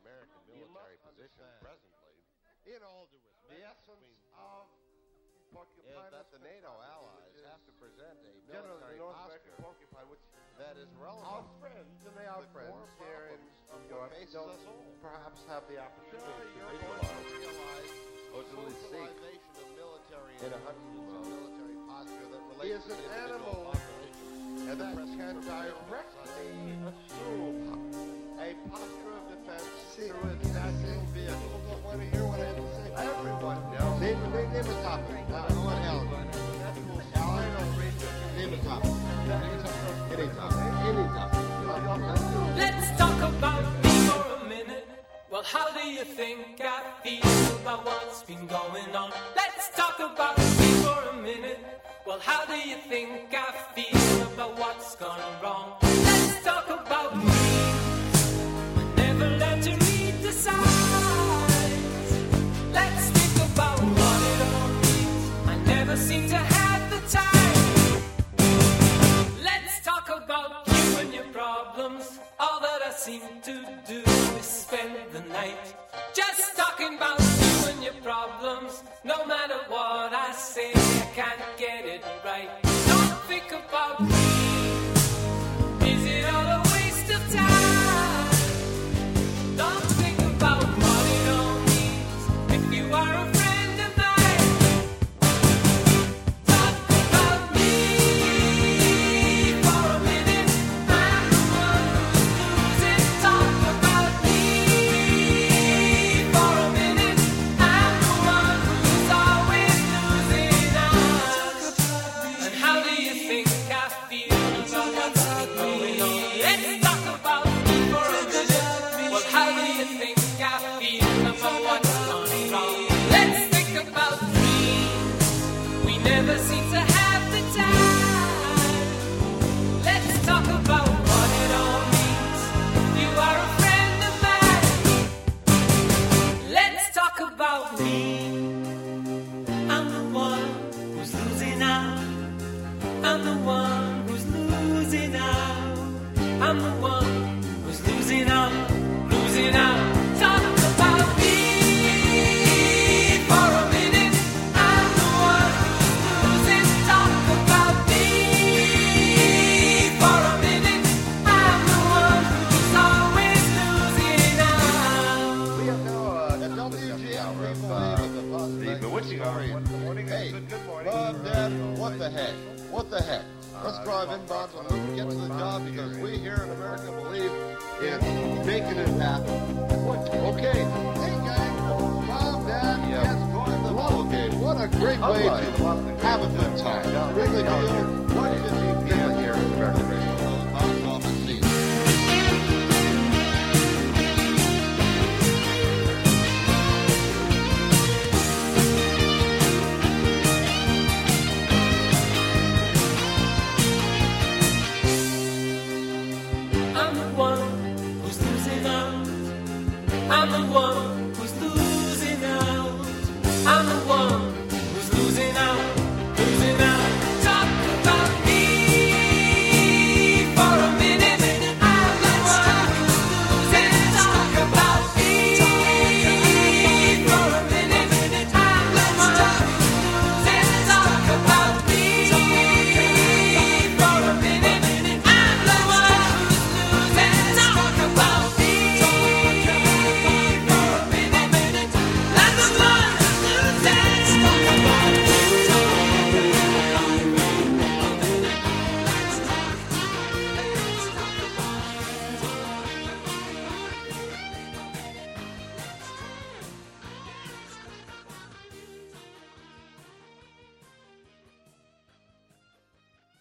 American military position presently, in all due respect, the essence of porcupine is that the NATO allies have to present a generally military the North American posture porcupine, which that is our relevant friends, and they are to the friends core here in problems of what Europe, faces don't us all. perhaps have the opportunity to You're visualize going to realize socialization socialization of military in a intelligence and world. military posture that He relates is to an the individual animal population. and that pressing can for freedom. directly assume a posture of defense through its natural vehicle. People don't want to hear what I have to say. Everyone knows. Name a topic. I want Alan. Name a topic. Any topic. Any topic. Let's talk about me for a minute. Well, how do you think I feel about what's been going on? Let's talk about me for a minute. Well, how do you think I feel about what's gone wrong? Let's talk about me. I never learned to read the signs. Let's think about what it all means. I never seem to have the time. Let's talk about you and your problems. All that I seem to do is spend the night just talking about you and your problems. No matter what I say, I can't get it right. Don't think about me. Is it all a waste of time? Don't think about what it all means. If you are a friend of mine, talk about me for a minute. I'm the one who's losing. Talk about me for a minute. I'm the one who's always losing out. And how do you think I feel about what's going on? Let's talk about me for a minute. Well, how do you think I feel about what's going wrong? Let's think about dreams. We never seem to have the time. Let's talk about what it all means. You are a friend of mine. Let's talk about me. I'm the one who's losing out. I'm the one who's losing out. I'm the one who's losing out, losing out. Talk about me for a minute. I'm the one who's losing. Talk about me for a minute. I'm the one who's always losing out. We have now At WGN, we believe in the possibility. bewitching hour. Good morning. Hey, Good morning. Mom, Dad, what the heck? What the heck? Let's drive inbound and get to the job because we here in America believe in making it happen. Okay. Hey, gang. Mom, Dad, yes, join the ball game. What a great way to have a good time. Really feel 1:50 p.m. here in American Radio. Box office seats. I'm the one who's losing out. I'm the one